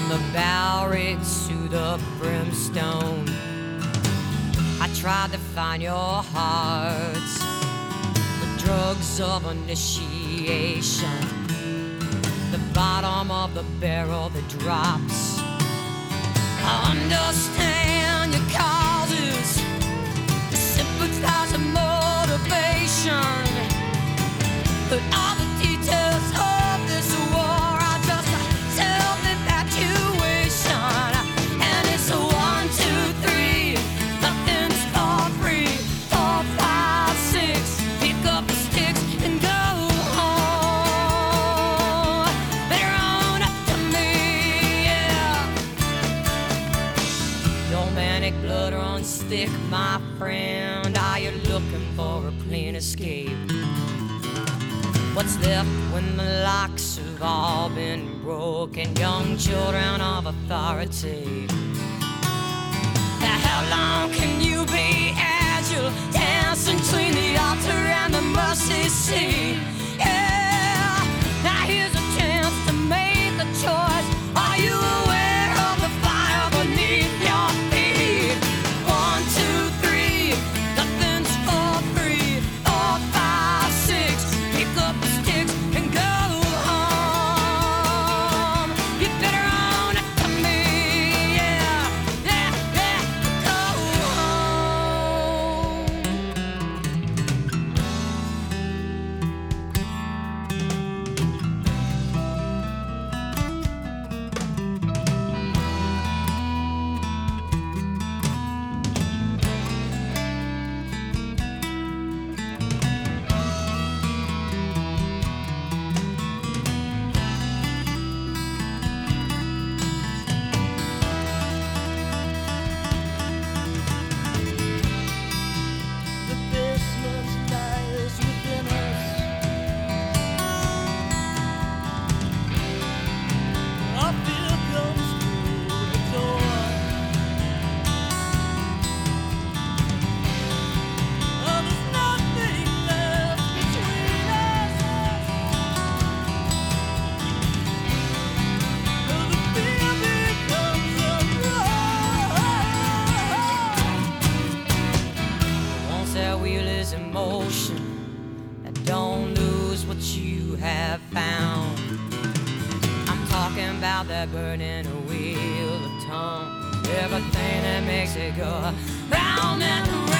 the Bowery to the brimstone. I tried to find your heart with drugs of initiation, the bottom of the barrel that drops. I understand your causes, sympathize with motivation, but all the details of this war are just self-infatuation. And it's a 1, 2, 3, nothing's for free. 4, 5, 6, pick up the sticks and go home. Better own up to me, yeah. Your manic blood runs thick, my friend. Are you looking for a clean escape? What's left when the locks have all been broken? Young children of authority. Now how long can you be agile, dancing between the altar and the mercy seat? Yeah, now here's a chance to make a choice. Are you aware of the fire beneath your feet? 1, 2, 3, nothing's for free. 4, 5, 6, pick up the sticks and go home. You better own it to me, yeah, yeah, yeah. Go emotion, that don't lose what you have found. I'm talking about that burning wheel of time, everything that makes it go round and round.